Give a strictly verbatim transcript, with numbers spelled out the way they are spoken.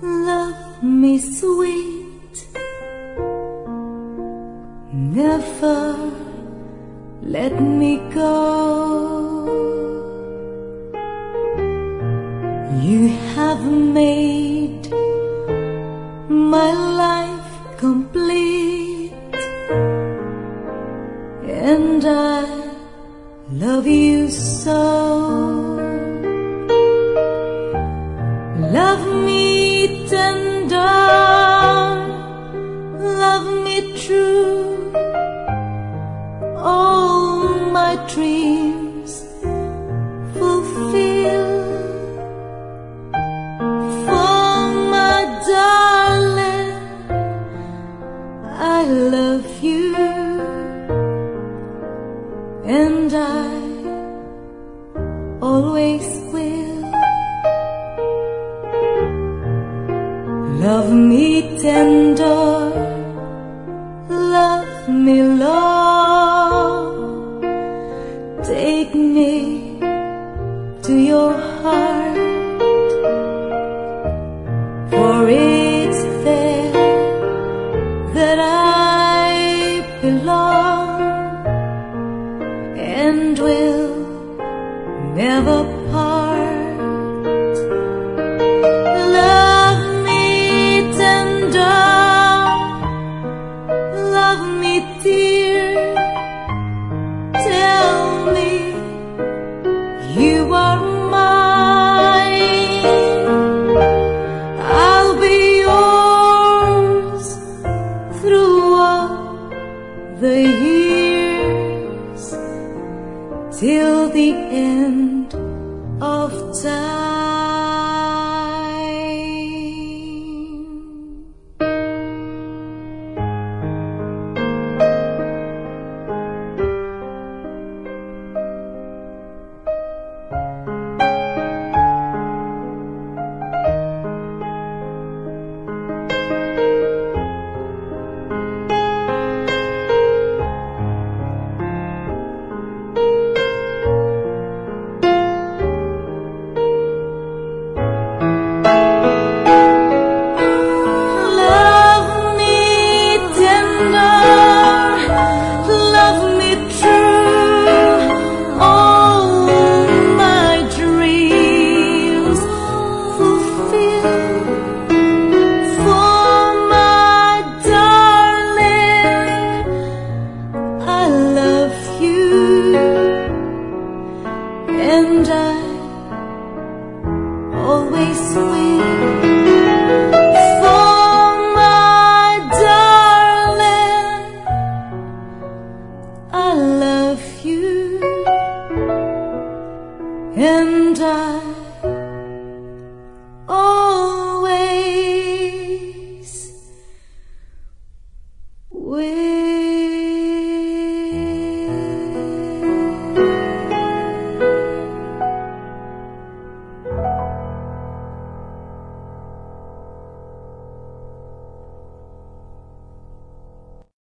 Love me sweet, never let me go. You have made my life complete, and I love you so. Love me tender, love me true, all my dreams fulfill. For my darling, I love you, and I always will. Love me tender, love me long, take me to your heart, for it's there that I belong, and will never part. You are mine, I'll be yours through all the years, till the end of time. And I always will. For my darling, I love you, and I always will.